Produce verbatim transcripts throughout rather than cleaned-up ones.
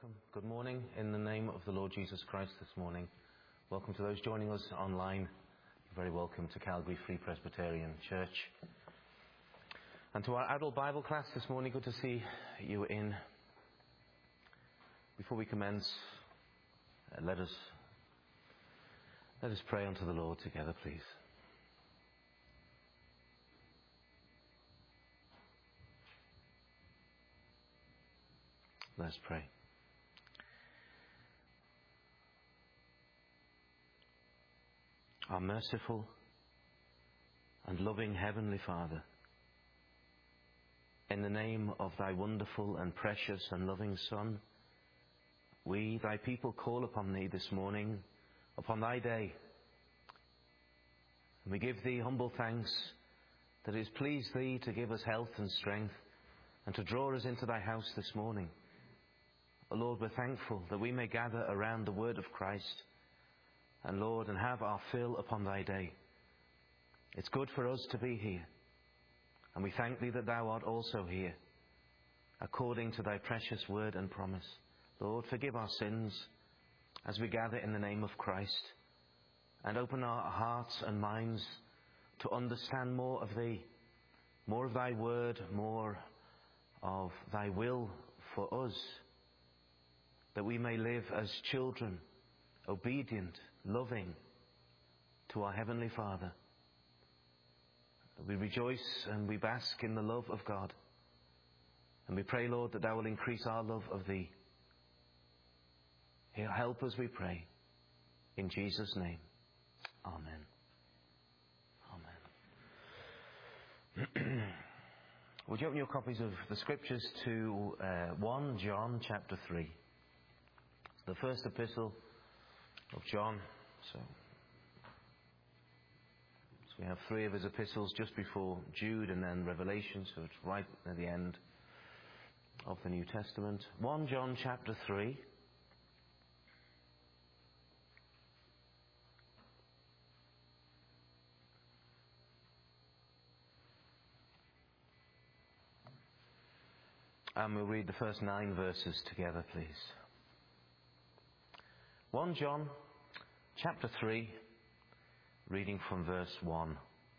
Welcome. Good morning in the name of the Lord Jesus Christ this morning. Welcome to those joining us online. You're very welcome to Calgary Free Presbyterian Church. And to our adult Bible class this morning, good to see you in. Before we commence, uh, let us let us pray unto the Lord together, please. Let's pray. Our merciful and loving Heavenly Father, in the name of Thy wonderful and precious and loving Son, we, Thy people, call upon Thee this morning, upon Thy day. And we give Thee humble thanks that it has pleased Thee to give us health and strength and to draw us into Thy house this morning. O Lord, we're thankful that we may gather around the Word of Christ, and Lord, and have our fill upon Thy day. It's good for us to be here, and we thank Thee that Thou art also here, according to Thy precious word and promise. Lord, forgive our sins as we gather in the name of Christ, and open our hearts and minds to understand more of Thee, more of Thy word, more of Thy will for us, that we may live as children, obedient, loving to our Heavenly Father. We rejoice and we bask in the love of God. And we pray, Lord, that Thou will increase our love of Thee. Help us, we pray. In Jesus' name. Amen. Amen. Would you open your copies of the Scriptures to uh, First John chapter three. The first epistle of John. So, so we have three of his epistles just before Jude and then Revelation, so it's right at the end of the New Testament. First John chapter three. And we'll read the first nine verses together, please. First John chapter three, reading from verse one.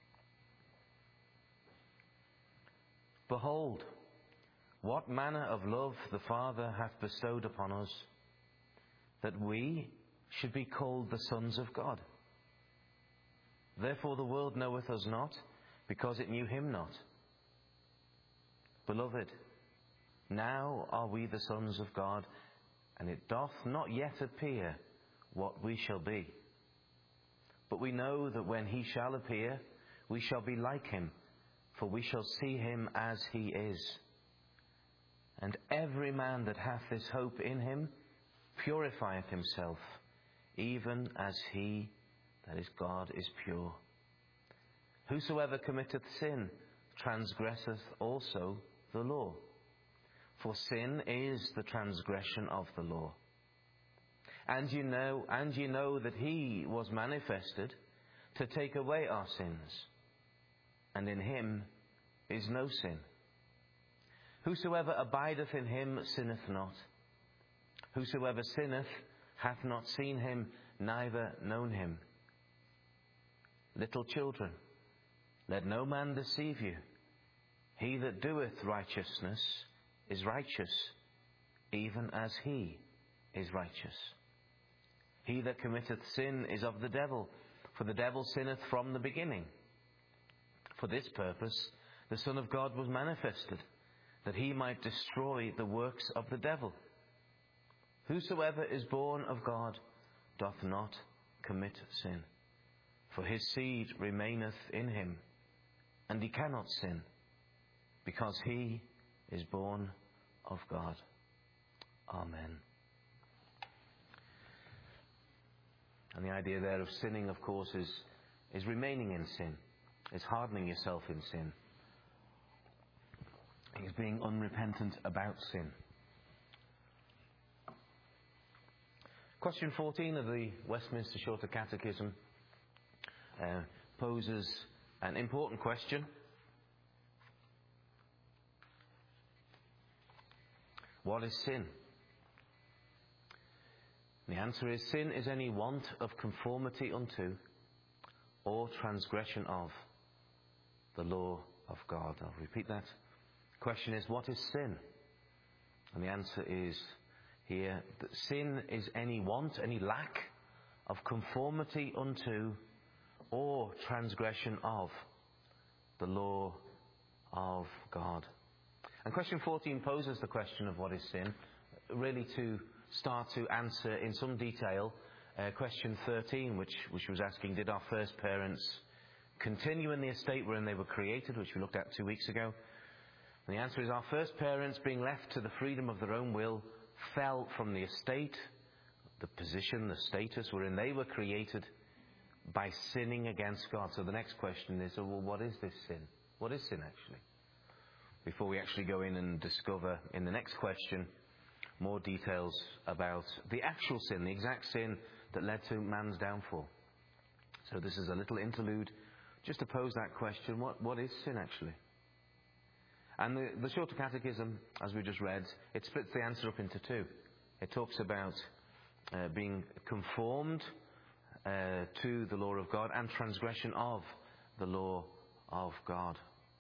Behold, what manner of love the Father hath bestowed upon us, that we should be called the sons of God. Therefore the world knoweth us not, because it knew him not. Beloved, now are we the sons of God, and it doth not yet appear what we shall be. But we know that when he shall appear, we shall be like him, for we shall see him as he is. And every man that hath this hope in him purifieth himself, even as he, that is God, is pure. Whosoever committeth sin transgresseth also the law. For sin is the transgression of the law. And you know, and you know that he was manifested to take away our sins, and in him is no sin. Whosoever abideth in him sinneth not. Whosoever sinneth hath not seen him, neither known him. Little children, let no man deceive you. He that doeth righteousness is righteous, even as he is righteous. He that committeth sin is of the devil, for the devil sinneth from the beginning. For this purpose the Son of God was manifested, that he might destroy the works of the devil. Whosoever is born of God doth not commit sin, for his seed remaineth in him, and he cannot sin, because he is born of God. Amen. And the idea there of sinning, of course, is, is remaining in sin. It's hardening yourself in sin. It's being unrepentant about sin. Question fourteen of the Westminster Shorter Catechism uh, poses an important question. What is sin? The answer is, sin is any want of conformity unto or transgression of the law of God. I'll repeat that. The question is, what is sin? And the answer is here that sin is any want, any lack of conformity unto or transgression of the law of God. And question fourteen poses the question of what is sin, really to start to answer in some detail uh, question thirteen, which, which was asking, did our first parents continue in the estate wherein they were created, which we looked at two weeks ago? And the answer is, our first parents, being left to the freedom of their own will, fell from the estate, the position, the status wherein they were created, by sinning against God. So the next question is, well, what is this sin? What is sin actually? Before we actually go in and discover in the next question more details about the actual sin, the exact sin that led to man's downfall. So this is a little interlude just to pose that question, what, what is sin actually? And the, the Shorter Catechism, as we just read, it splits the answer up into two. It talks about uh, being conformed uh, to the law of God and transgression of the law of God.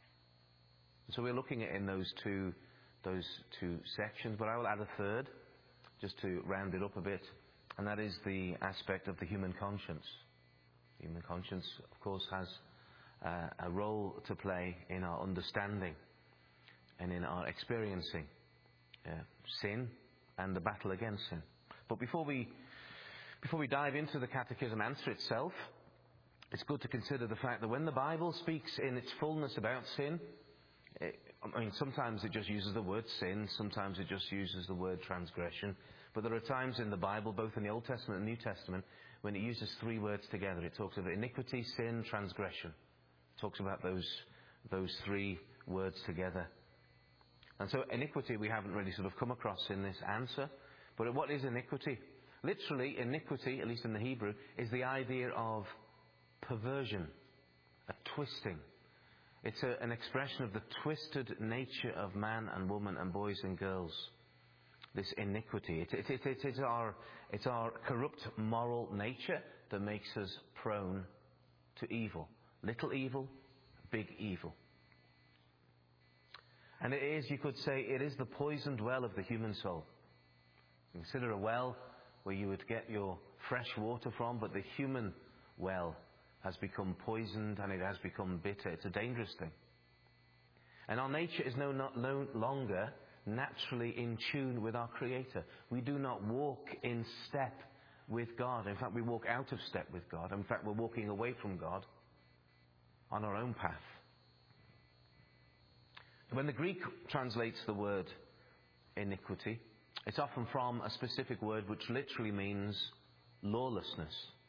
So we're looking at in those two those two sections, but I will add a third just to round it up a bit, and that is the aspect of the human conscience. The human conscience, of course, has uh, a role to play in our understanding and in our experiencing uh, sin and the battle against sin. But before we before we dive into the Catechism answer itself, it's good to consider the fact that when the Bible speaks in its fullness about sin, it, I mean, sometimes it just uses the word sin, sometimes it just uses the word transgression, but there are times in the Bible, both in the Old Testament and New Testament, when it uses three words together. It talks about iniquity, sin, transgression. It talks about those those three words together. And so iniquity we haven't really sort of come across in this answer. But what is iniquity? Literally, iniquity, at least in the Hebrew, is the idea of perversion, a twisting. It's a, an expression of the twisted nature of man and woman and boys and girls. This iniquity. It, it, it, it, it's, our, it's our corrupt moral nature that makes us prone to evil. Little evil, big evil. And it is, you could say, it is the poisoned well of the human soul. Consider a well where you would get your fresh water from, but the human well has become poisoned and it has become bitter. It's a dangerous thing. And our nature is no, not, no longer naturally in tune with our Creator. We do not walk in step with God. In fact, we walk out of step with God. In fact, we're walking away from God on our own path. When the Greek translates the word iniquity, it's often from a specific word which literally means lawlessness.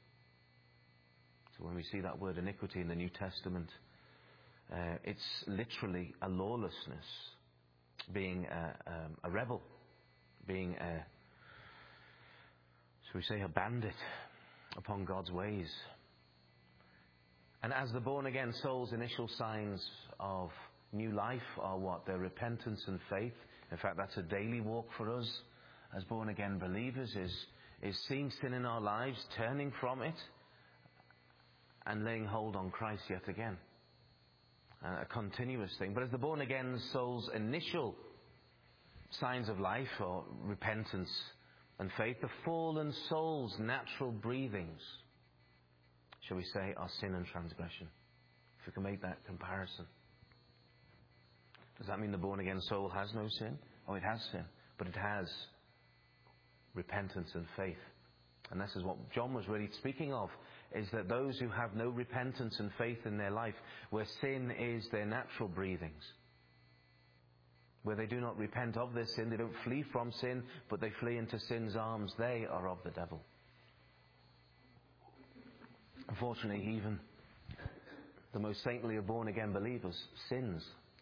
So when we see that word iniquity in the New Testament, uh, it's literally a lawlessness, being a, um, a rebel, being a, shall we say, a bandit upon God's ways. And as the born-again soul's initial signs of new life are what? Their repentance and faith. In fact, that's a daily walk for us as born-again believers, is, is seeing sin in our lives, turning from it, and laying hold on Christ yet again. Uh, a continuous thing. But as the born-again soul's initial signs of life, or repentance and faith, the fallen soul's natural breathings, shall we say, are sin and transgression. If we can make that comparison. Does that mean the born-again soul has no sin? Oh, it has sin. But it has repentance and faith. And this is what John was really speaking of, is that those who have no repentance and faith in their life, where sin is their natural breathings, where they do not repent of their sin, they don't flee from sin, but they flee into sin's arms, they are of the devil. Unfortunately, even the most saintly of born-again believers sins.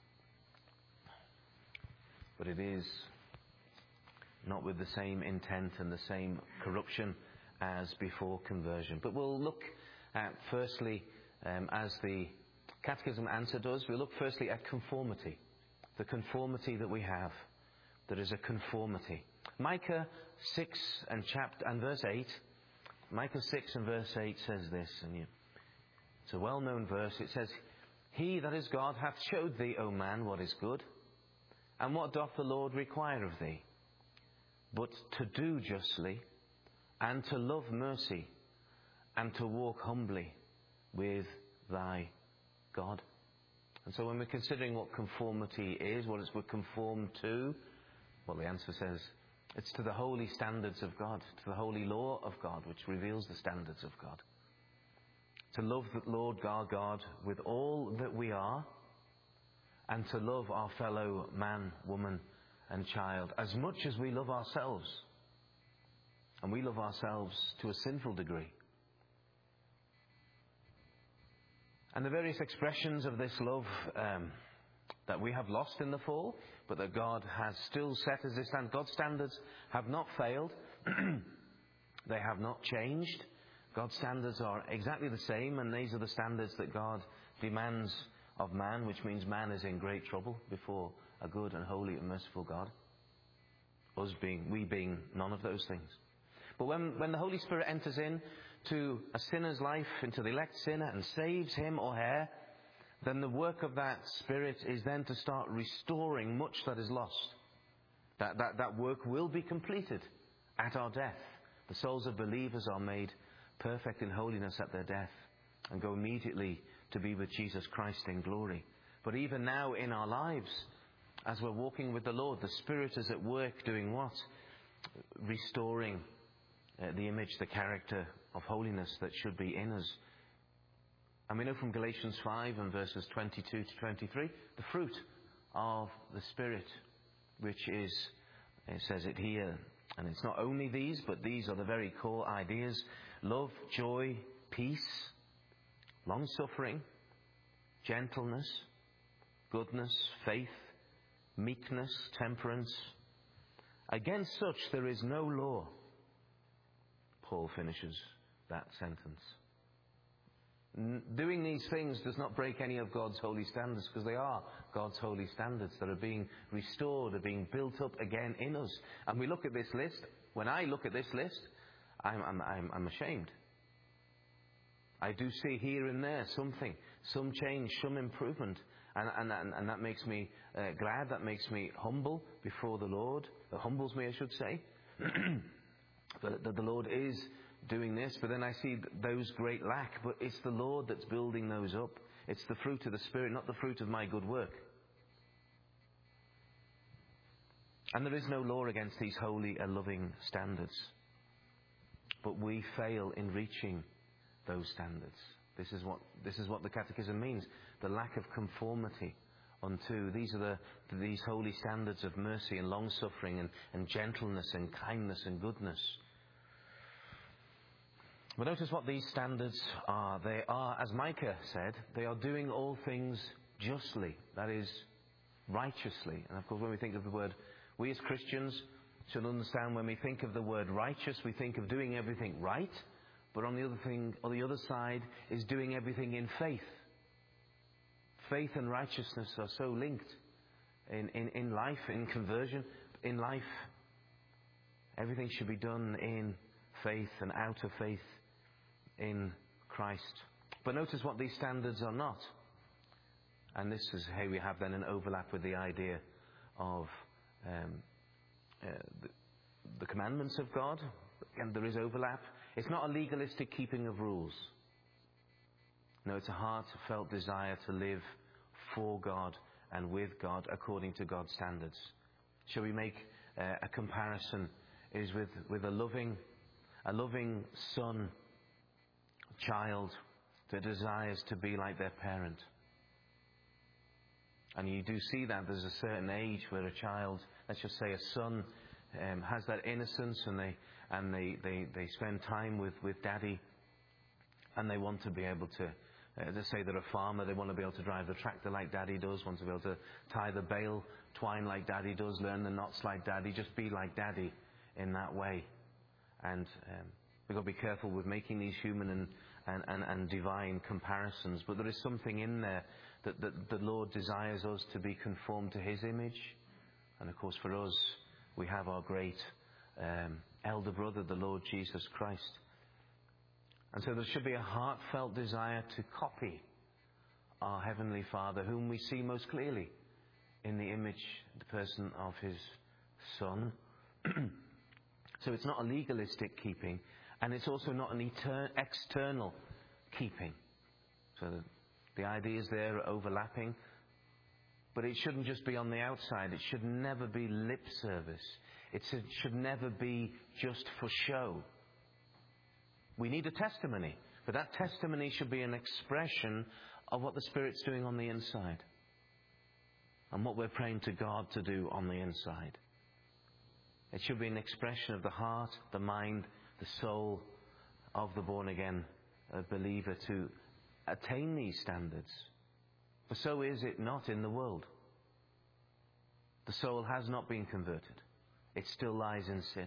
But it is not with the same intent and the same corruption as before conversion. But we'll look at, firstly, um, as the Catechism answer does, we'll look firstly at conformity. The conformity that we have. There is a conformity. Micah six and chapter and verse eight. Micah six and verse eight says this, and you, it's a well-known verse. It says, "He that is God hath showed thee, O man, what is good. And what doth the Lord require of thee? But to do justly, and to love mercy, and to walk humbly with thy God." And so when we're considering what conformity is, what it's we're conformed to, well, the answer says it's to the holy standards of God, to the holy law of God, which reveals the standards of God. To love the Lord our God with all that we are, and to love our fellow man, woman, and child as much as we love ourselves. And we love ourselves to a sinful degree. And the various expressions of this love um, that we have lost in the fall, but that God has still set as His standard. God's standards have not failed. They have not changed. God's standards are exactly the same, and these are the standards that God demands of man, which means man is in great trouble before a good and holy and merciful God. Us being, we being none of those things. But when, when the Holy Spirit enters in to a sinner's life, into the elect sinner, and saves him or her, then the work of that Spirit is then to start restoring much that is lost. That, that, that work will be completed at our death. The souls of believers are made perfect in holiness at their death and go immediately to be with Jesus Christ in glory. But even now in our lives, as we're walking with the Lord, the Spirit is at work doing what? Restoring uh, the image, the character of holiness that should be in us. And we know from Galatians five and verses twenty-two to twenty-three, the fruit of the Spirit, which is, it says it here, and it's not only these, but these are the very core ideas: love, joy, peace, long-suffering, gentleness, goodness, faith, meekness, temperance. Against such there is no law. Paul finishes that sentence. N- doing these things does not break any of God's holy standards, because they are God's holy standards that are being restored, are being built up again in us. And we look at this list. When I look at this list, I'm, I'm, I'm, I'm ashamed. I do see here and there something, some change, some improvement. And, and, and, and that makes me uh, glad, that makes me humble before the Lord. That humbles me, I should say. That, that the Lord is doing this, but then I see those great lack. But it's the Lord that's building those up. It's the fruit of the Spirit, not the fruit of my good work. And there is no law against these holy and loving standards. But we fail in reaching those standards. This is what this is what the Catechism means. The lack of conformity unto these are the these holy standards of mercy and long suffering and, and gentleness and kindness and goodness. But notice what these standards are. They are, as Micah said, they are doing all things justly. That is, righteously. And of course, when we think of the word, we as Christians should understand when we think of the word righteous, we think of doing everything right. But on the other thing, on the other side, is doing everything in faith. Faith and righteousness are so linked in, in, in life, in conversion, in life. Everything should be done in faith and out of faith in Christ. But notice what these standards are not. And this is how we have then an overlap with the idea of um, uh, the, the commandments of God. And there is overlap. It's not a legalistic keeping of rules. No, it's a heartfelt desire to live for God and with God according to God's standards. Shall we make uh, a comparison? Is with, with a loving, a loving son, child that desires to be like their parent. And you do see that there's a certain age where a child, let's just say a son, um, has that innocence, and they and they, they, they spend time with, with daddy, and they want to be able to, uh, let's say they're a farmer, they want to be able to drive the tractor like daddy does, want to be able to tie the bale twine like daddy does, learn the knots like daddy, just be like daddy in that way. And um, we've got to be careful with making these human and, and, and, and divine comparisons, but there is something in there that, that the Lord desires us to be conformed to His image. And of course for us, we have our great um, elder brother, the Lord Jesus Christ. And so there should be a heartfelt desire to copy our Heavenly Father, whom we see most clearly in the image, the person of His Son. So it's not a legalistic keeping, and it's also not an etern- external keeping. So the, the ideas there are overlapping, but it shouldn't just be on the outside. It should never be lip service. It should never be just for show. We need a testimony, but that testimony should be an expression of what the Spirit's doing on the inside and what we're praying to God to do on the inside. It should be an expression of the heart, the mind, the soul of the born-again believer to attain these standards. For so is it not in the world. The soul has not been converted. It still lies in sin.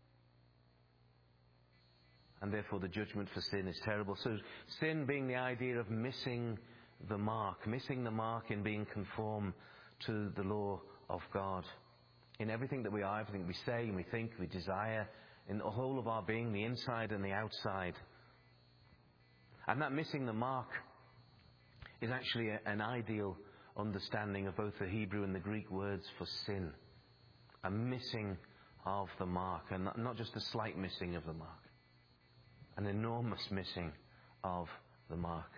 And therefore the judgment for sin is terrible. So sin being the idea of missing the mark, missing the mark in being conformed to the law of God. In everything that we are, everything we say and we think, we desire, in the whole of our being, the inside and the outside. And that missing the mark is actually a, an ideal understanding of both the Hebrew and the Greek words for sin. A missing of the mark, and not, not just a slight missing of the mark. An enormous missing of the mark.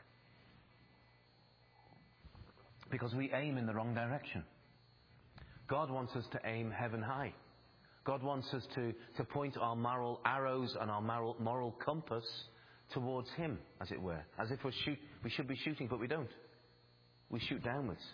Because we aim in the wrong direction. God wants us to aim heaven high. God wants us to, to point our moral arrows and our moral, moral compass towards Him, as it were. As if we're shoot, we should be shooting, but we don't. We shoot downwards.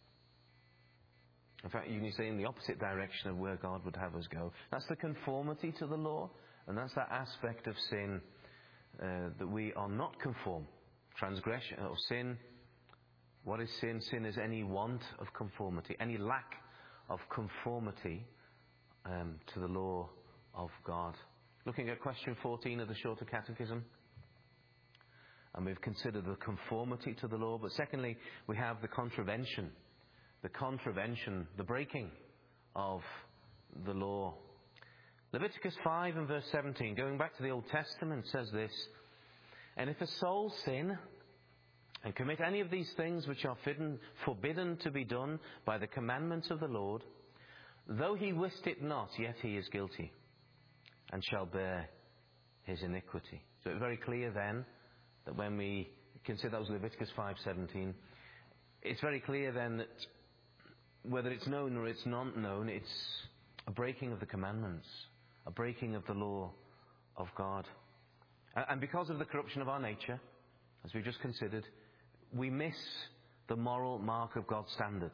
In fact, you can say in the opposite direction of where God would have us go. That's the conformity to the law, and that's that aspect of sin uh, that we are not conform. Transgression or sin. What is sin? Sin is any want of conformity, any lack of conformity um, to the law of God. Looking at question fourteen of the Shorter Catechism. And we've considered the conformity to the law. But secondly, we have the contravention. The contravention, the breaking of the law. Leviticus five and verse seventeen, going back to the Old Testament, says this: "And if a soul sin and commit any of these things which are forbidden, forbidden to be done by the commandments of the Lord, though he wist it not, yet he is guilty, and shall bear his iniquity." So it's very clear then that when we consider, that was Leviticus five seventeen, it's very clear then that whether it's known or it's not known, it's a breaking of the commandments, a breaking of the law of God. And because of the corruption of our nature, as we've just considered, we miss the moral mark of God's standards.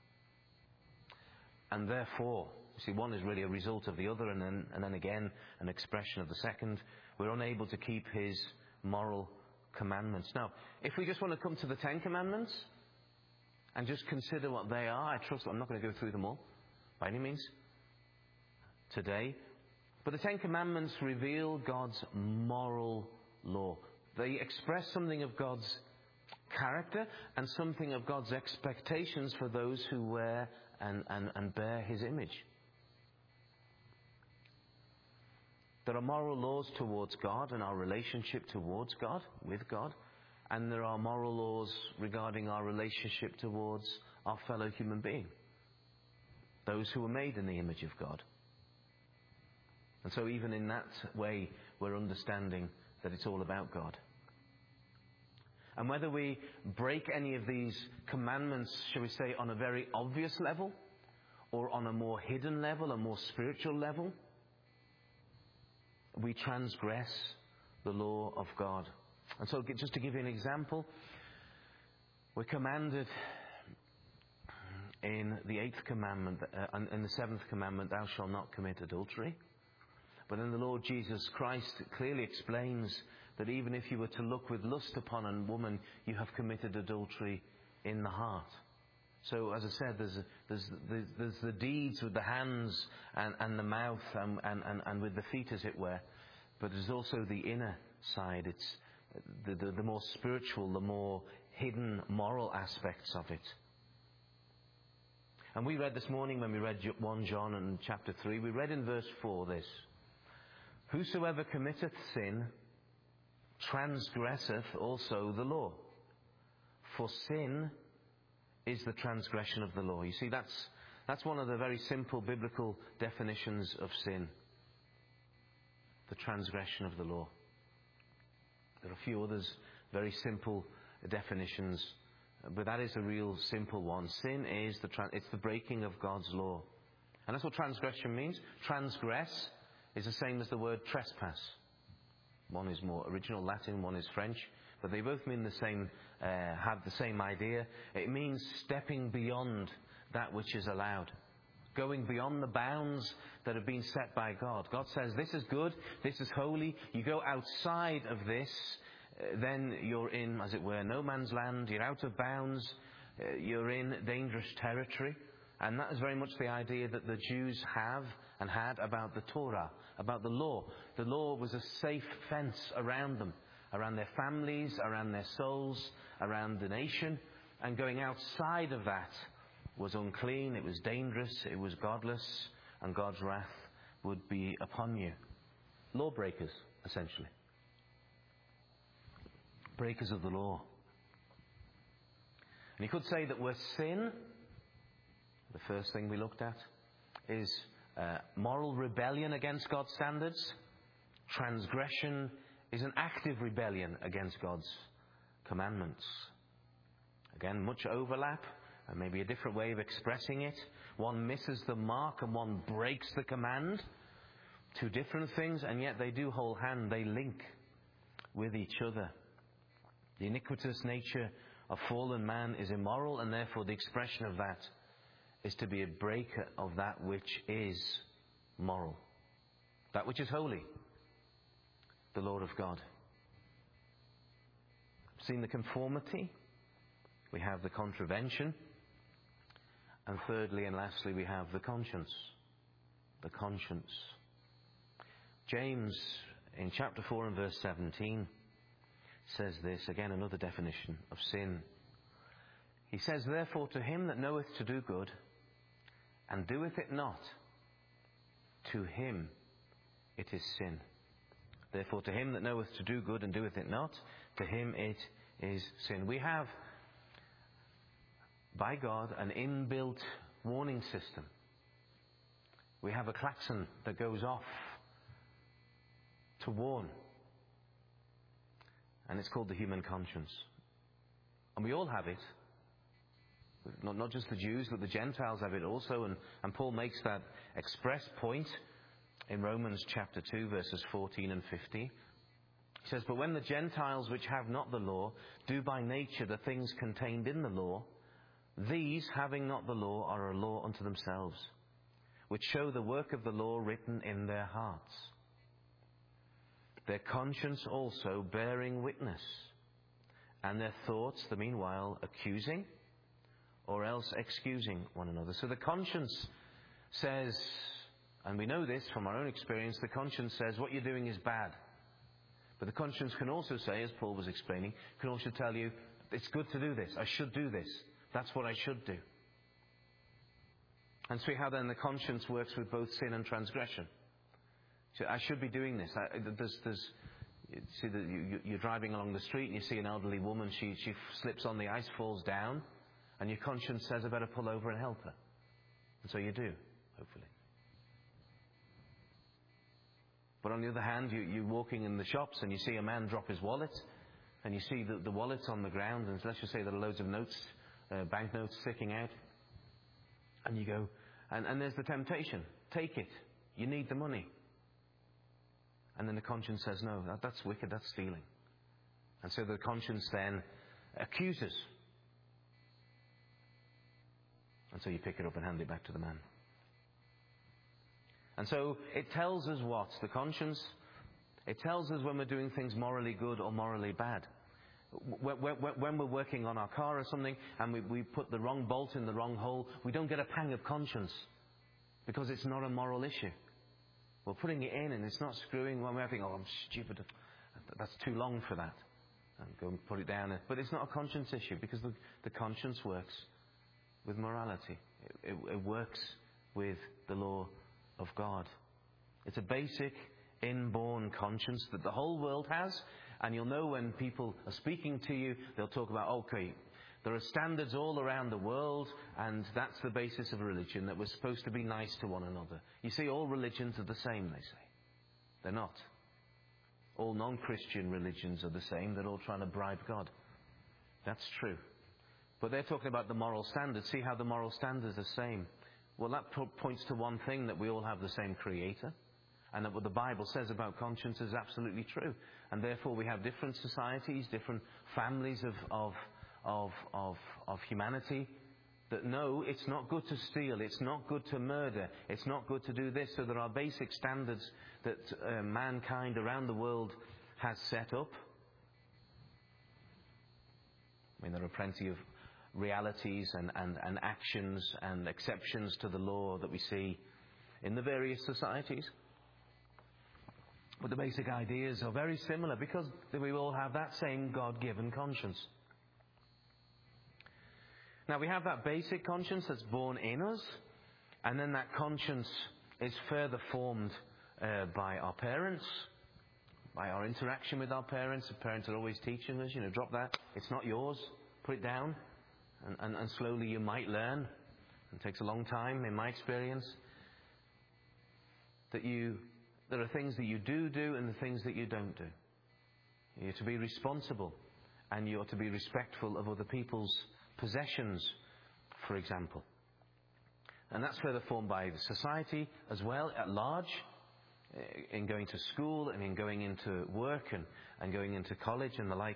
And therefore, you see, one is really a result of the other, and then, and then again, an expression of the second. We're unable to keep His moral commandments. Now, if we just want to come to the Ten Commandments and just consider what they are, I trust I'm not going to go through them all by any means today. But the Ten Commandments reveal God's moral law. They express something of God's character and something of God's expectations for those who wear and, and, and bear His image. There are moral laws towards God and our relationship towards God, with God. And there are moral laws regarding our relationship towards our fellow human being, those who were made in the image of God. And so even in that way, we're understanding that it's all about God. And whether we break any of these commandments, shall we say, on a very obvious level, or on a more hidden level, a more spiritual level, we transgress the law of God. And so just to give you an example, we're commanded in the eighth commandment, uh, in the seventh commandment, thou shalt not commit adultery. But then the Lord Jesus Christ clearly explains that even if you were to look with lust upon a woman, you have committed adultery in the heart. So, as I said, there's there's there's, there's the deeds with the hands and, and the mouth and, and, and, and with the feet, as it were. But there's also the inner side. It's the, the, the more spiritual, the more hidden moral aspects of it. And we read this morning when we read First John and chapter three, we read in verse four this: Whosoever committeth sin transgresseth also the law. For sin is the transgression of the law. You see, that's that's one of the very simple biblical definitions of sin. The transgression of the law. There are a few others, very simple definitions, but that is a real simple one. Sin is the tra- it's the breaking of God's law. And that's what transgression means. Transgress is the same as the word trespass. One is more original Latin, one is French, but they both mean the same, uh, have the same idea. It means stepping beyond that which is allowed. Going beyond the bounds that have been set by God. God says, this is good, this is holy. You go outside of this, uh, then you're in, as it were, no man's land. You're out of bounds. Uh, you're in dangerous territory. And that is very much the idea that the Jews have and had about the Torah, about the law. The law was a safe fence around them, around their families, around their souls, around the nation. And going outside of that was unclean, it was dangerous, it was godless, and God's wrath would be upon you. Lawbreakers, essentially. Breakers of the law. And you could say that where sin, the first thing we looked at, is uh, moral rebellion against God's standards. Transgression is an active rebellion against God's commandments. Again, much overlap. And maybe a different way of expressing it. One misses the mark and one breaks the command. Two different things, and yet they do hold hand. They link with each other. The iniquitous nature of fallen man is immoral, and therefore the expression of that is to be a breaker of that which is moral. That which is holy. The Lord of God. Seen the conformity? We have the contravention. And thirdly and lastly, we have the conscience. The conscience. James, in chapter four and verse seventeen, says this, again another definition of sin. He says, Therefore to him that knoweth to do good, and doeth it not, to him it is sin. Therefore to him that knoweth to do good, and doeth it not, to him it is sin. We have, by God, an inbuilt warning system. We have a klaxon that goes off to warn. And it's called the human conscience. And we all have it. Not, not just the Jews, but the Gentiles have it also. And, and Paul makes that express point in Romans chapter two, verses fourteen and fifteen. He says, But when the Gentiles which have not the law do by nature the things contained in the law, these, having not the law, are a law unto themselves, which show the work of the law written in their hearts. Their conscience also bearing witness, and their thoughts, the meanwhile, accusing, or else excusing one another. So the conscience says, and we know this from our own experience, the conscience says what you're doing is bad. But the conscience can also say, as Paul was explaining, can also tell you, it's good to do this, I should do this. That's what I should do. And see how then the conscience works with both sin and transgression. So I should be doing this. I, there's, there's, you see that you, you're driving along the street and you see an elderly woman. She she slips on the ice, falls down, and your conscience says, "I better pull over and help her." And so you do, hopefully. But on the other hand, you, you're walking in the shops and you see a man drop his wallet, and you see the, the wallet's on the ground, and let's just say there are loads of notes. Uh, banknotes sticking out, and you go, and, and there's the temptation, take it, you need the money. And then the conscience says, no, that, that's wicked, that's stealing. And so the conscience then accuses. And so you pick it up and hand it back to the man. And so it tells us what? The conscience, it tells us when we're doing things morally good or morally bad. When we're working on our car or something and we, we put the wrong bolt in the wrong hole, we don't get a pang of conscience because it's not a moral issue. We're putting it in and it's not screwing. Well, we're thinking, oh, I'm stupid. That's too long for that. And go and put it down. But it's not a conscience issue because the, the conscience works with morality. It, it, it works with the law of God. It's a basic, inborn conscience that the whole world has. And you'll know when people are speaking to you, they'll talk about, okay, there are standards all around the world, and that's the basis of a religion, that we're supposed to be nice to one another. You see, all religions are the same, they say. They're not. All non-Christian religions are the same. They're all trying to bribe God. That's true. But they're talking about the moral standards. See how the moral standards are the same. Well, that po- points to one thing, that we all have the same Creator. And that what the Bible says about conscience is absolutely true. And therefore we have different societies, different families of, of, of, of, of humanity that know it's not good to steal, it's not good to murder, it's not good to do this. So there are basic standards that uh, mankind around the world has set up. I mean, there are plenty of realities and, and, and actions and exceptions to the law that we see in the various societies. But the basic ideas are very similar because we all have that same God-given conscience. Now, we have that basic conscience that's born in us, and then that conscience is further formed uh, by our parents, by our interaction with our parents. The parents are always teaching us, you know, drop that, it's not yours, put it down, and, and, and slowly you might learn. It takes a long time, in my experience, that you, there are things that you do do and the things that you don't do. You're to be responsible, and you're to be respectful of other people's possessions, for example. And that's further formed by the society as well at large, in going to school and in going into work and, and going into college and the like.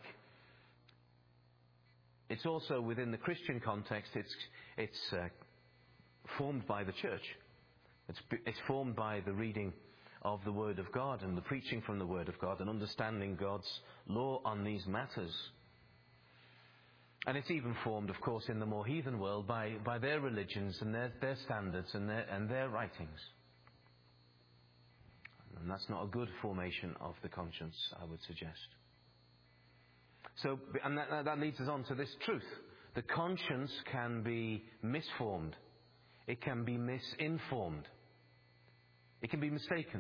It's also within the Christian context, it's, it's uh, formed by the church. It's, it's formed by the reading of the Word of God and the preaching from the Word of God and understanding God's law on these matters. And it's even formed, of course, in the more heathen world by, by their religions and their, their standards and their, and their writings. And that's not a good formation of the conscience, I would suggest. So, and that, that leads us on to this truth. The conscience can be misformed. It can be misinformed. It can be mistaken.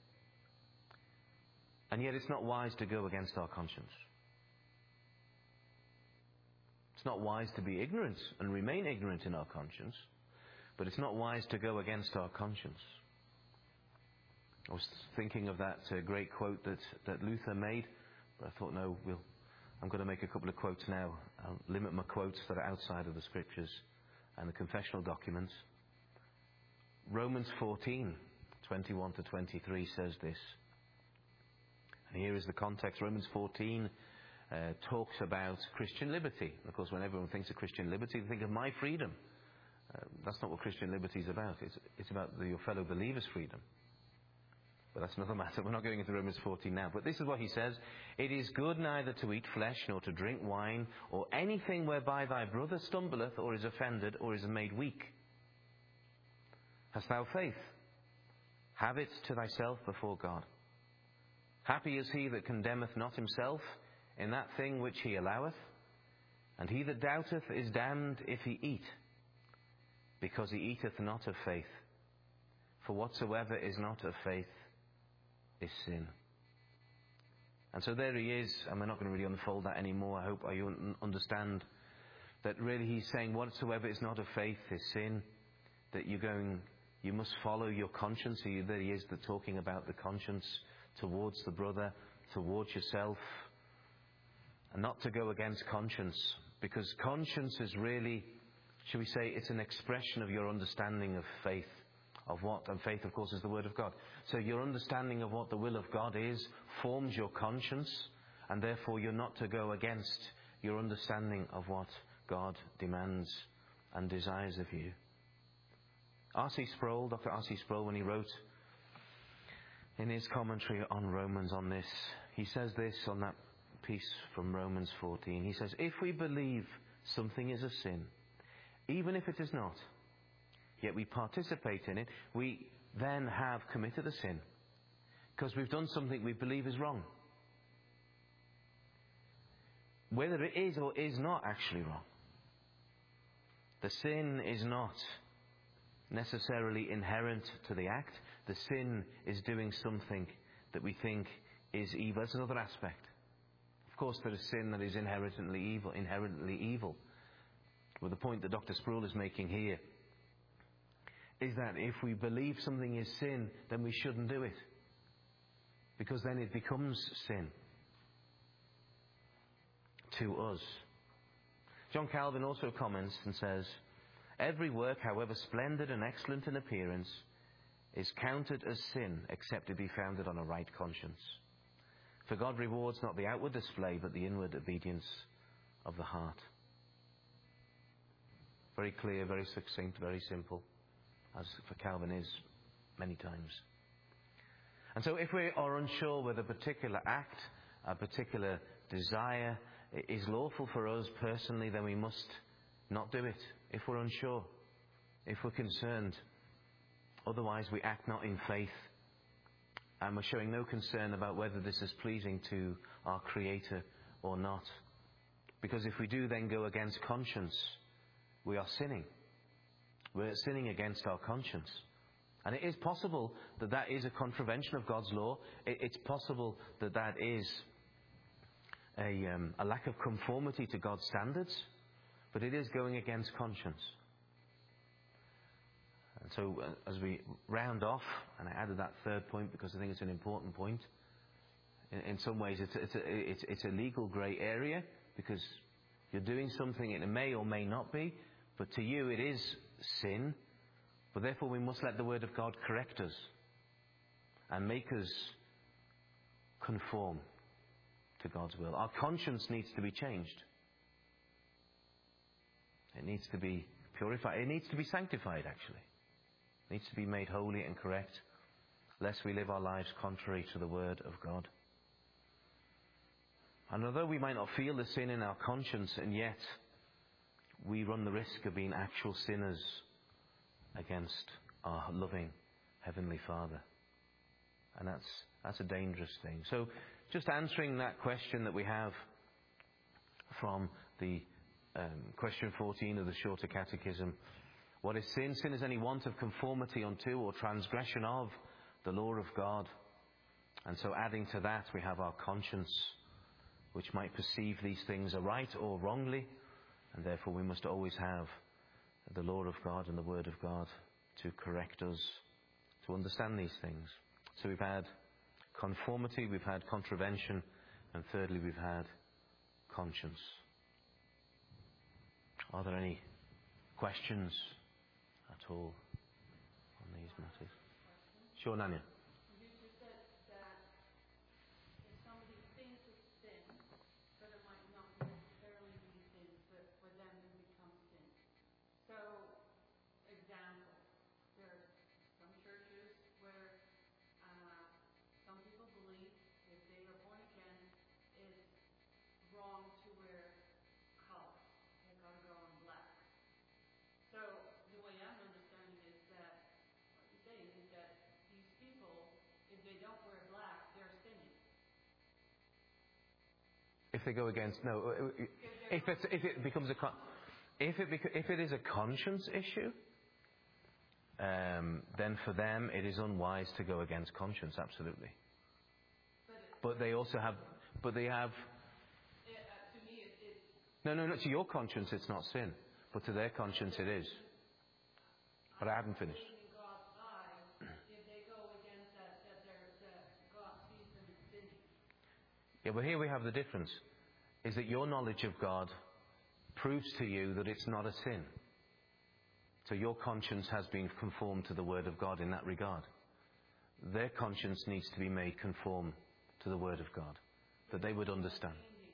And yet it's not wise to go against our conscience. It's not wise to be ignorant and remain ignorant in our conscience, but it's not wise to go against our conscience. I was thinking of that uh, great quote that, that Luther made, but I thought, no, we'll, I'm going to make a couple of quotes now. I'll limit my quotes that are outside of the Scriptures and the confessional documents. Romans fourteen, twenty-one to twenty-three says this. And here is the context. Romans fourteen Uh, talks about Christian liberty. Of course, when everyone thinks of Christian liberty, they think of my freedom. Uh, that's not what Christian liberty is about. It's, it's about the, your fellow believers' freedom. But that's another matter. We're not going into Romans fourteen now. But this is what he says. It is good neither to eat flesh, nor to drink wine, or anything whereby thy brother stumbleth, or is offended, or is made weak. Hast thou faith? Have it to thyself before God. Happy is he that condemneth not himself in that thing which he alloweth, and he that doubteth is damned if he eat, because he eateth not of faith. For whatsoever is not of faith is sin. And so there he is, and we're not going to really unfold that anymore. I hope you understand that really he's saying whatsoever is not of faith is sin, that you're going, you must follow your conscience. There he is, the talking about the conscience towards the brother, towards yourself. And not to go against conscience, because conscience is really, shall we say, it's an expression of your understanding of faith, of what, and faith, of course, is the Word of God. So your understanding of what the will of God is forms your conscience, and therefore you're not to go against your understanding of what God demands and desires of you. R C Sproul, Doctor R C Sproul, when he wrote in his commentary on Romans on this, he says this on that piece from Romans fourteen. He says, if we believe something is a sin, even if it is not, yet we participate in it, we then have committed a sin, because we've done something we believe is wrong. Whether it is or is not actually wrong. The sin is not necessarily inherent to the act. The sin is doing something that we think is evil. That's another aspect. Of course, there is sin that is inherently evil. Inherently evil. But the point that Doctor Sproul is making here is that if we believe something is sin, then we shouldn't do it, because then it becomes sin to us. John Calvin also comments and says, "Every work, however splendid and excellent in appearance, is counted as sin except it be founded on a right conscience. For God rewards not the outward display, but the inward obedience of the heart." Very clear, very succinct, very simple, as for Calvin is many times. And so if we are unsure whether a particular act, a particular desire is lawful for us personally, then we must not do it. If we're unsure, if we're concerned, otherwise we act not in faith, and we're showing no concern about whether this is pleasing to our Creator or not. Because if we do then go against conscience, we are sinning. We're sinning against our conscience. And it is possible that that is a contravention of God's law. It's possible that that is a, um, a lack of conformity to God's standards. But it is going against conscience. And so uh, as we round off, and I added that third point because I think it's an important point. In, in some ways it's, it's, a, it's, it's a legal grey area, because you're doing something, it may or may not be, but to you it is sin. But therefore we must let the Word of God correct us and make us conform to God's will. Our conscience needs to be changed. It needs to be purified. It needs to be sanctified, actually. It needs to be made holy and correct, lest we live our lives contrary to the Word of God. And although we might not feel the sin in our conscience, and yet we run the risk of being actual sinners against our loving Heavenly Father. And that's that's a dangerous thing. So just answering that question that we have from the um, question fourteen of the Shorter Catechism. What is sin? Sin is any want of conformity unto or transgression of the law of God. And so adding to that, we have our conscience, which might perceive these things aright or wrongly. And therefore we must always have the law of God and the Word of God to correct us, to understand these things. So we've had conformity, we've had contravention, and thirdly we've had conscience. Are there any questions at all on these matters? Sure, Nanya. If they go against, no, if it, if it becomes a, if it, if it is a conscience issue, um, then for them it is unwise to go against conscience, absolutely. But they also have, but they have, no, no, no, to your conscience it's not sin, but to their conscience it is. But I haven't finished. Yeah, but here we have the difference, is that your knowledge of God proves to you that it's not a sin. So your conscience has been conformed to the Word of God in that regard. Their conscience needs to be made conform to the Word of God, that they would understand.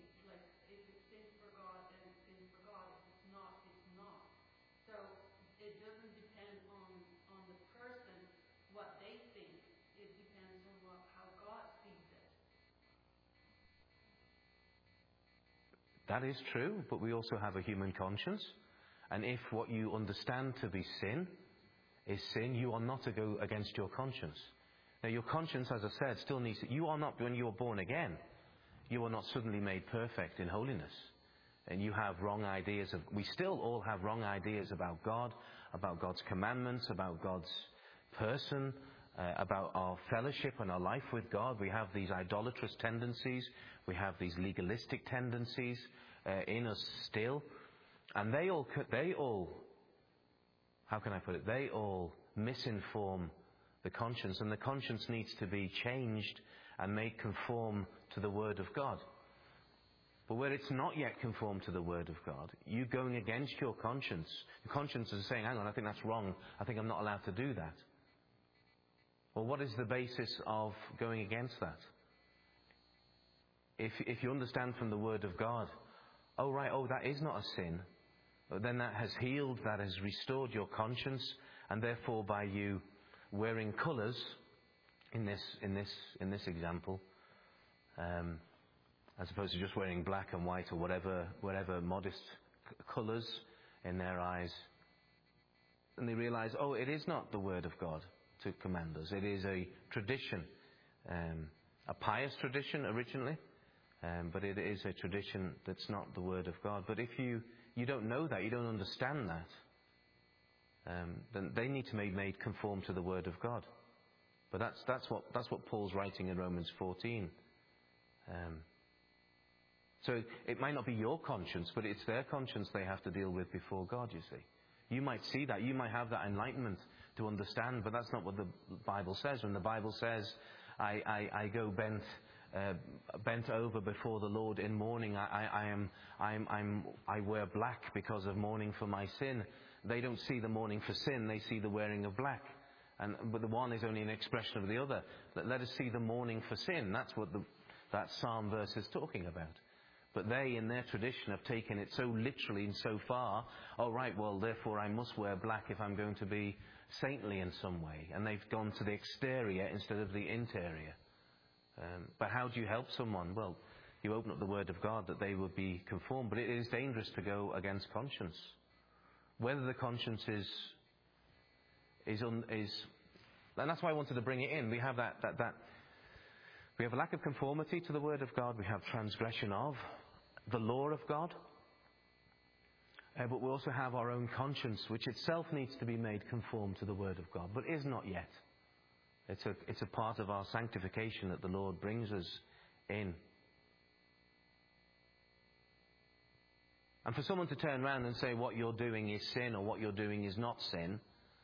That is true, but we also have a human conscience. And if what you understand to be sin is sin, you are not to go against your conscience. Now, your conscience, as I said, still needs to... You are not, when you are born again, you are not suddenly made perfect in holiness. and you have wrong ideas of, we still all have wrong ideas about God, about God's commandments, about God's person, uh, about our fellowship and our life with God. We have these idolatrous tendencies. We have these legalistic tendencies uh, in us still. And they all, they all, how can I put it? They all misinform the conscience. And the conscience needs to be changed and made conform to the Word of God. But where it's not yet conformed to the Word of God, you going against your conscience. Your conscience is saying, hang on, I think that's wrong. I think I'm not allowed to do that. Well, what is the basis of going against that? If, if you understand from the Word of God, oh right, oh that is not a sin, then that has healed, that has restored your conscience, and therefore by you wearing colours, in this, in this, in this example, um, as opposed to just wearing black and white or whatever, whatever modest c- colours in their eyes. And they realise, oh, it is not the Word of God to command us. It is a tradition, um, a pious tradition originally, um, but it is a tradition that's not the Word of God. But if you, you don't know that, you don't understand that, um, then they need to be made conform to the Word of God. But that's, that's, what, that's what Paul's writing in Romans fourteen. Um, So it might not be your conscience, but it's their conscience they have to deal with before God, you see. You might see that. You might have that enlightenment to understand, but that's not what the Bible says. When the Bible says, I, I, I go bent uh, bent over before the Lord in mourning, I, I, I, am, I'm, I'm, I wear black because of mourning for my sin. They don't see the mourning for sin, they see the wearing of black. And, but the one is only an expression of the other. Let, let us see the mourning for sin. That's what the, that psalm verse is talking about. But they, in their tradition, have taken it so literally and so far. Oh, right, well, therefore I must wear black if I'm going to be saintly in some way. And they've gone to the exterior instead of the interior. Um, but how do you help someone? Well, you open up the Word of God that they would be conformed. But it is dangerous to go against conscience. Whether the conscience is... is, un, is and that's why I wanted to bring it in. We have that, that, that... We have a lack of conformity to the Word of God. We have transgression of the law of God. Uh, but we also have our own conscience, which itself needs to be made conform to the Word of God, but is not yet. It's a, it's a part of our sanctification that the Lord brings us in. And for someone to turn around and say what you're doing is sin or what you're doing is not sin,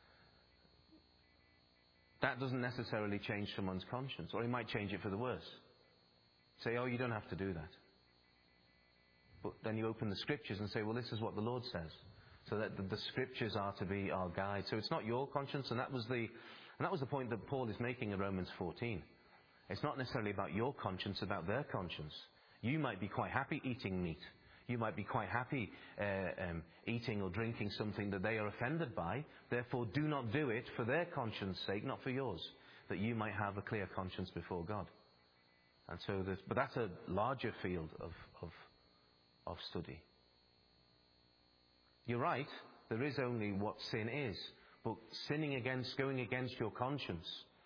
that doesn't necessarily change someone's conscience, or it might change it for the worse. Say, oh, you don't have to do that. But then you open the Scriptures and say, well, this is what the Lord says. So that the, the Scriptures are to be our guide. So it's not your conscience, and that was the, and that was the point that Paul is making in Romans fourteen. It's not necessarily about your conscience, about their conscience. You might be quite happy eating meat. You might be quite happy uh, um, eating or drinking something that they are offended by. Therefore, do not do it for their conscience' sake, not for yours, that you might have a clear conscience before God. And so, there's, but that's a larger field of, of of study. You're right. There is only what sin is, but sinning against, going against your conscience,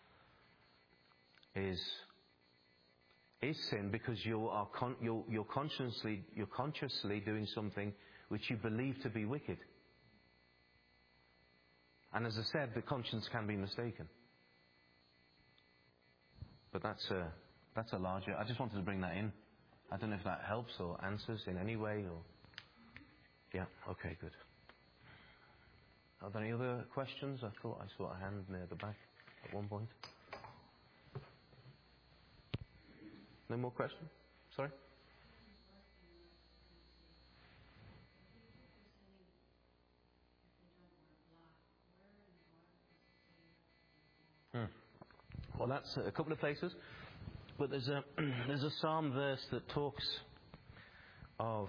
is is sin because you are con- you're, you're consciously you're consciously doing something which you believe to be wicked. And as I said, the conscience can be mistaken. But that's a that's a larger. I just wanted to bring that in. I don't know if that helps or answers in any way. Or yeah, okay, good. Are there any other questions? I thought I saw a hand near the back at one point. No more questions? Sorry? Hmm. Well, that's a couple of places. But there's a there's a psalm verse that talks of,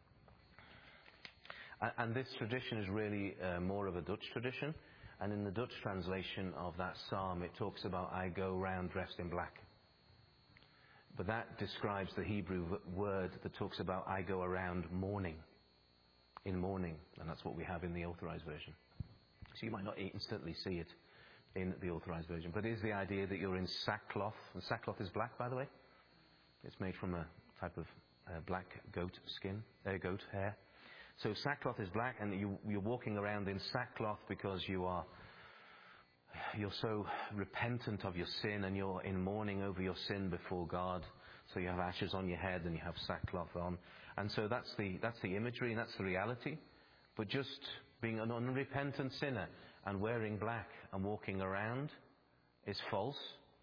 and this tradition is really uh, more of a Dutch tradition, and in the Dutch translation of that psalm it talks about I go round dressed in black. But that describes the Hebrew word that talks about I go around mourning, in mourning, and that's what we have in the Authorized Version. So you might not instantly see it in the Authorized Version, but it is the idea that you're in sackcloth, and sackcloth is black, by the way. It's made from a type of uh, black goat skin, uh, goat hair. So sackcloth is black, and you, you're walking around in sackcloth because you are you're so repentant of your sin, and you're in mourning over your sin before God. So you have ashes on your head and you have sackcloth on, and so that's the that's the imagery and that's the reality. But just being an unrepentant sinner and wearing black and walking around is false.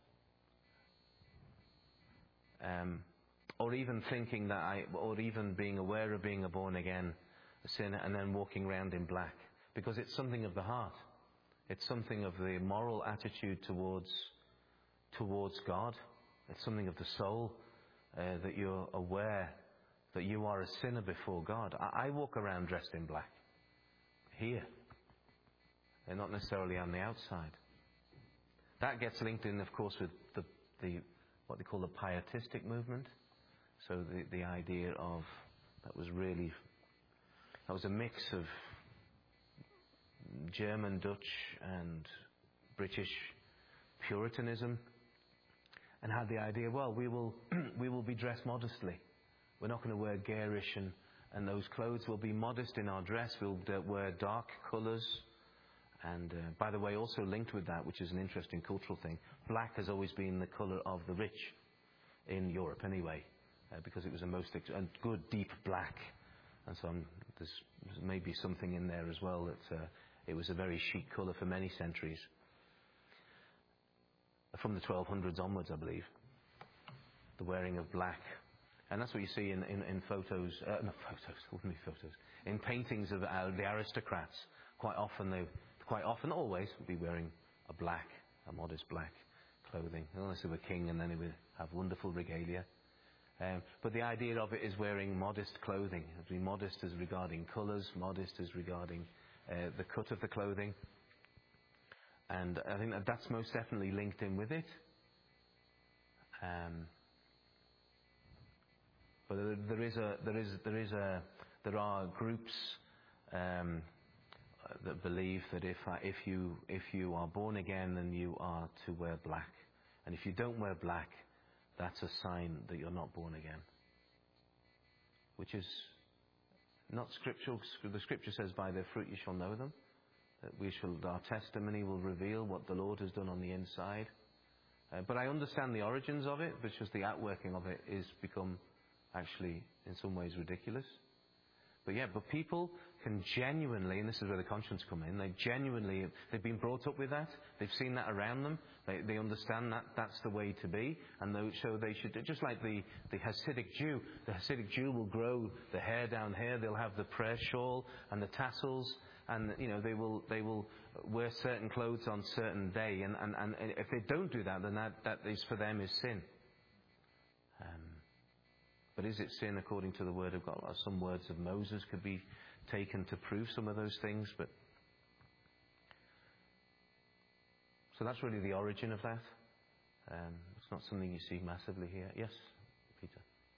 Um, or even thinking that I, or even being aware of being a born again sinner and then walking around in black, because it's something of the heart. It's something of the moral attitude towards towards God. It's something of the soul, uh, that you're aware that you are a sinner before God. I, I walk around dressed in black here, and not necessarily on the outside. That gets linked in, of course, with the the what they call the pietistic movement. So the the idea of that was really that was a mix of German, Dutch, and British Puritanism, and had the idea, well, we will we will be dressed modestly. We're not going to wear garish and, and those clothes. We'll be modest in our dress. We'll uh, wear dark colours. And uh, by the way, also linked with that, which is an interesting cultural thing, black has always been the colour of the rich in Europe anyway, uh, because it was a most ex- a good deep black. And so um, there's maybe something in there as well that uh, it was a very chic colour for many centuries. From the twelve hundreds onwards, I believe, the wearing of black. And that's what you see in, in, in photos, uh, not photos, wouldn't be photos, in paintings of uh, the aristocrats. Quite often, they, quite often, always, would be wearing a black, a modest black clothing. Unless they were king, and then they would have wonderful regalia. Um, but the idea of it is wearing modest clothing. Be modest as regarding colours, modest as regarding uh, the cut of the clothing. And I think that that's most definitely linked in with it. Um, but there, there is a, there is, there is a, there are groups um, that believe that if uh, if you if you are born again, then you are to wear black, and if you don't wear black, that's a sign that you're not born again. Which is not scriptural. The scripture says, "By their fruit you shall know them." That we shall, our testimony will reveal what the Lord has done on the inside. Uh, but I understand the origins of it, but just the outworking of it is become actually in some ways ridiculous. But yeah, but people can genuinely, and this is where the conscience come in, they genuinely, they've been brought up with that, they've seen that around them, they, they understand that that's the way to be, and they, so they should, just like the, the Hasidic Jew, the Hasidic Jew will grow the hair down here, they'll have the prayer shawl and the tassels, and you know they will they will wear certain clothes on certain day, and, and, and if they don't do that, then that, that is for them is sin. Um, but is it sin according to the word of God? Well, some words of Moses could be taken to prove some of those things, but so that's really the origin of that. Um, it's not something you see massively here. Yes, Peter.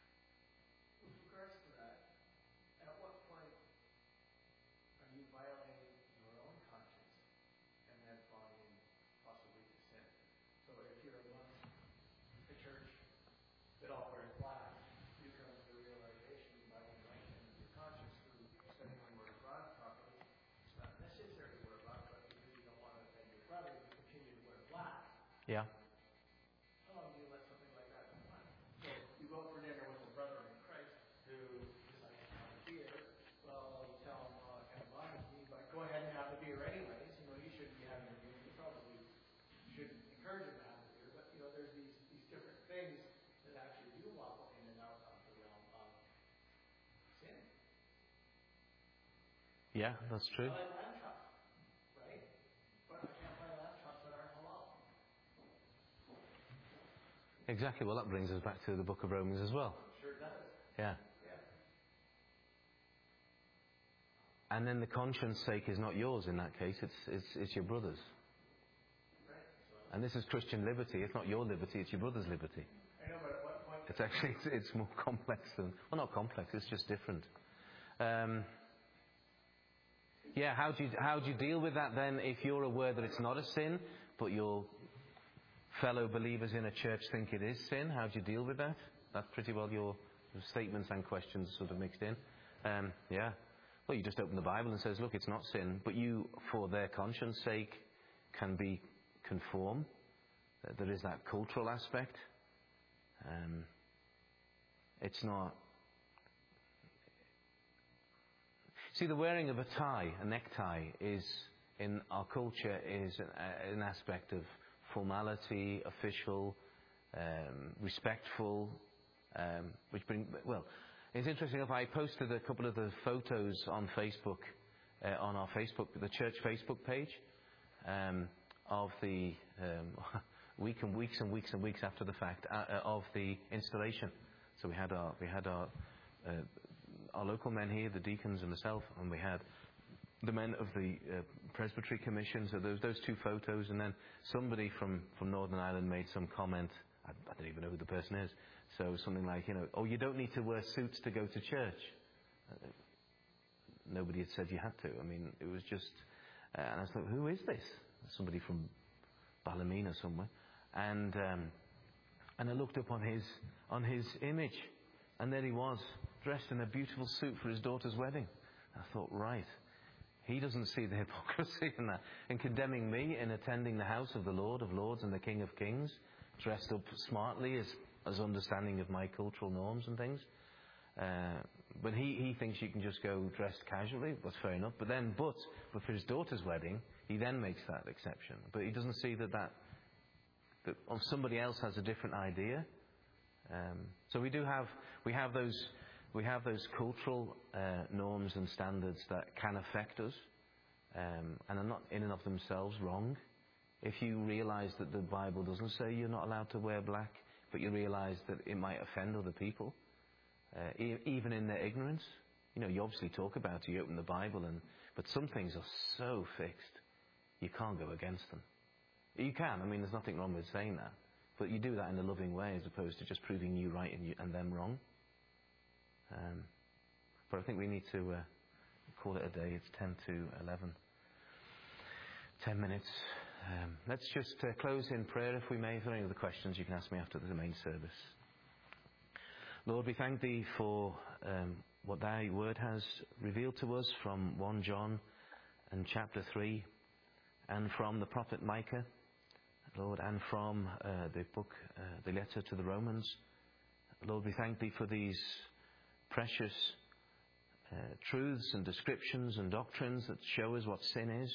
Yeah. Oh, you let something like that come on. So you go for dinner with a brother in Christ who decides to have a beer. Well, you tell him, oh, it kind of bothers me, but go ahead and have the beer anyways. You know, you shouldn't be having a beer. You probably shouldn't encourage him to have a beer. But, you know, there's these, these different things that actually do walk in and out of the realm of sin. Yeah, that's true. I like lamb chops, right? But I can't buy lamb chops that aren't halal. Exactly. Well, that brings us back to the book of Romans as well. Sure does. Yeah. Yeah. And then the conscience sake is not yours in that case. It's it's it's your brother's. Right. So, And this is Christian liberty. It's not your liberty. It's your brother's liberty. I know, but at what point? It's actually it's, it's more complex than well, not complex. It's just different. Um, yeah. How do you how do you deal with that then? If you're aware that it's not a sin, but your fellow believers in a church think it is sin, how do you deal with that? That's pretty well your statements and questions sort of mixed in. Um, yeah. Well, you just open the Bible and says, look, it's not sin, but you, for their conscience sake, can be conform. There is that cultural aspect. Um, it's not... See, the wearing of a tie, a necktie, is, in our culture, is an, uh, an aspect of formality, official, um, respectful, um, which bring, well, it's interesting enough, I posted a couple of the photos on Facebook, uh, on our Facebook, the church Facebook page, um, of the, um, week and weeks and weeks and weeks after the fact, uh, uh, of the installation. So we had our, we had our, uh, our local men here, the deacons and myself, and we had the men of the uh, Presbytery Commission, so those those two photos, and then somebody from, from Northern Ireland made some comment, I, I don't even know who the person is, so something like, you know, oh, you don't need to wear suits to go to church. Uh, nobody had said you had to. I mean, it was just, uh, and I was like, who is this? Somebody from Ballymena somewhere. And um, and I looked up on his on his image, and there he was, dressed in a beautiful suit for his daughter's wedding. I thought, right, he doesn't see the hypocrisy in that, in condemning me in attending the house of the Lord of Lords and the King of Kings, dressed up smartly as as understanding of my cultural norms and things. Uh, but he, he thinks you can just go dressed casually. That's fair enough. But then, but, but for his daughter's wedding, he then makes that exception. But he doesn't see that that, that oh, somebody else has a different idea. Um, so we do have we have those we have those cultural uh, norms and standards that can affect us, um, and are not in and of themselves wrong. If you realise that the Bible doesn't say you're not allowed to wear black, but you realise that it might offend other people. Uh, e- even in their ignorance, you know, you obviously talk about it, you open the Bible, and but some things are so fixed, you can't go against them. You can, I mean, there's nothing wrong with saying that, but you do that in a loving way as opposed to just proving you right and, you, and them wrong. Um, but I think we need to uh, call it a day. It's ten to eleven. Ten minutes. Um, let's just uh, close in prayer, if we may. If there are any other questions, you can ask me after the main service. Lord, we thank Thee for um, what Thy Word has revealed to us from First John and chapter three, and from the prophet Micah, Lord, and from uh, the book, uh, the letter to the Romans. Lord, we thank Thee for these precious uh, truths and descriptions and doctrines that show us what sin is.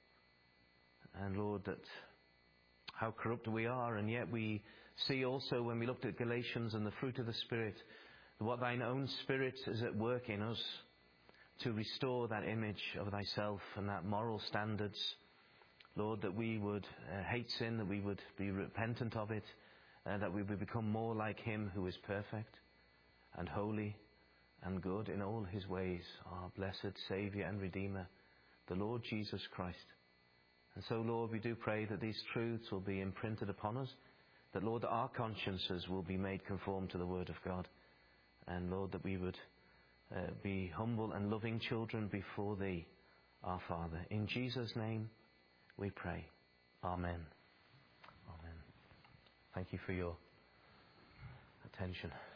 And Lord, that how corrupt we are, and yet we see also when we looked at Galatians and the fruit of the Spirit, what Thine own Spirit is at work in us to restore that image of Thyself and that moral standards. Lord, that we would uh, hate sin, that we would be repentant of it, uh, that we would become more like Him who is perfect and holy and good in all His ways, our blessed Saviour and Redeemer, the Lord Jesus Christ. And so, Lord, we do pray that these truths will be imprinted upon us, that, Lord, that our consciences will be made conform to the Word of God, and, Lord, that we would uh, be humble and loving children before Thee, our Father. In Jesus' name we pray. Amen. Amen. Thank you for your attention.